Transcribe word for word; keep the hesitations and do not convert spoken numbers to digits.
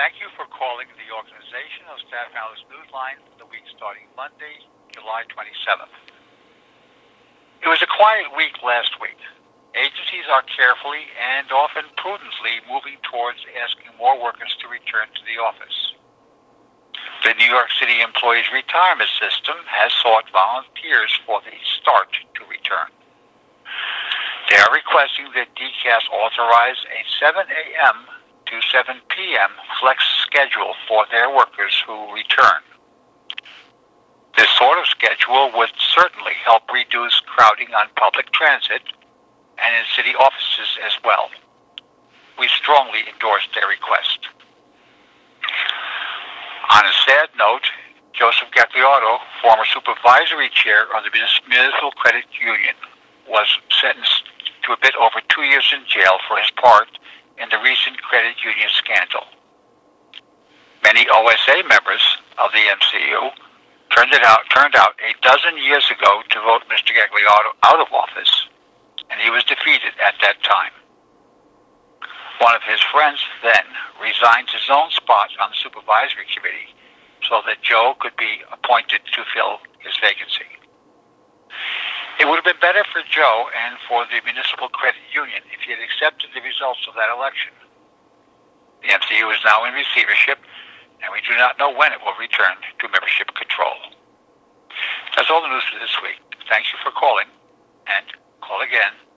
Thank you for calling the Organization of Staff Analysts Newsline for the week starting Monday, July twenty-seventh. It was a quiet week last week. Agencies are carefully and often prudently moving towards asking more workers to return to the office. The New York City Employees Retirement System has sought volunteers for the start to return. They are requesting that D C A S authorize a seven a.m. to seven p.m. flex schedule for their workers who return. This sort of schedule would certainly help reduce crowding on public transit and in city offices as well. We strongly endorse their request. On a sad note, Joseph Gagliardo, former supervisory chair of the Municipal Credit Union, was sentenced to a bit over two years in jail for his part in the recent credit union scandal. Many O S A members of the M C U turned it out turned out a dozen years ago to vote Mister Gagliardo out of office, and he was defeated at that time. One of his friends then resigned his own spot on the supervisory committee so that Joe could be appointed to fill his vacancy. It would have been better for Joe and for the Municipal Credit Union if he had accepted the results of that election. The M C U is now in receivership, and we do not know when it will return to membership control. That's all the news for this week. Thank you for calling, and call again